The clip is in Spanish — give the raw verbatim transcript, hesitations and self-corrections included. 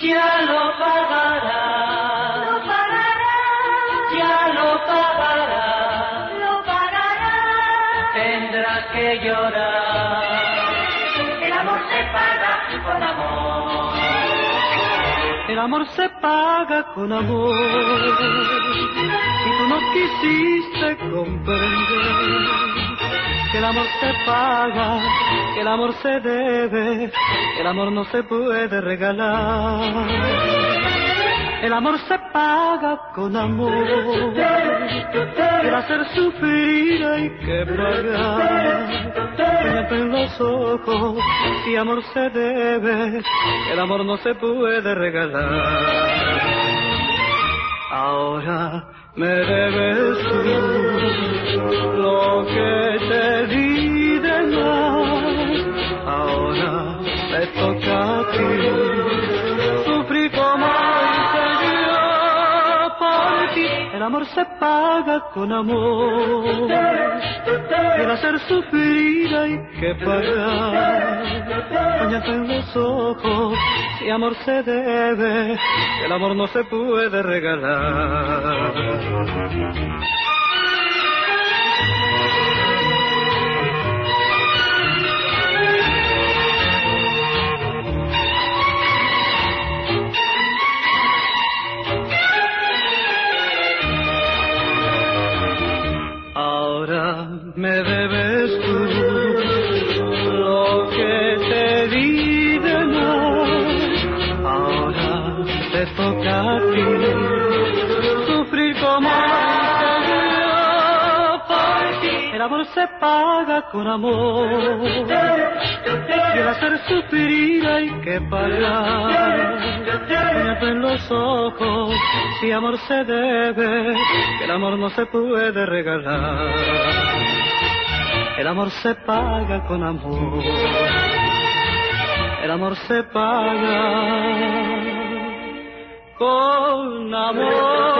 ya lo pagará, lo pagará, ya lo pagará, lo pagará. tendrá que llorar. El amor se paga con amor. El amor se paga con amor y tú no quisiste comprender que el amor se paga, que el amor se debe, que el amor no se puede regalar. El amor se paga con amor, el hacer sufrir hay que pagar. Péñate en los ojos, si amor se debe, el amor no se puede regalar. Ahora me debes tú lo que te di de más. Ahora te toca a ti sufrir como hice yo por ti. El amor se paga con amor, y el hacer sufrir hay que pagar. Péñate en los ojos, si amor se debe, el amor no se puede regalar. Ahora me debes tú lo que te di de más. Ahora te toca a ti sufrir como hice yo por ti. El amor se paga con amor y el hacer sufrir hay que pagar. Péñate en los ojos, si amor se debe, que el amor no se puede regalar. El amor se paga con amor, el amor se paga con amor.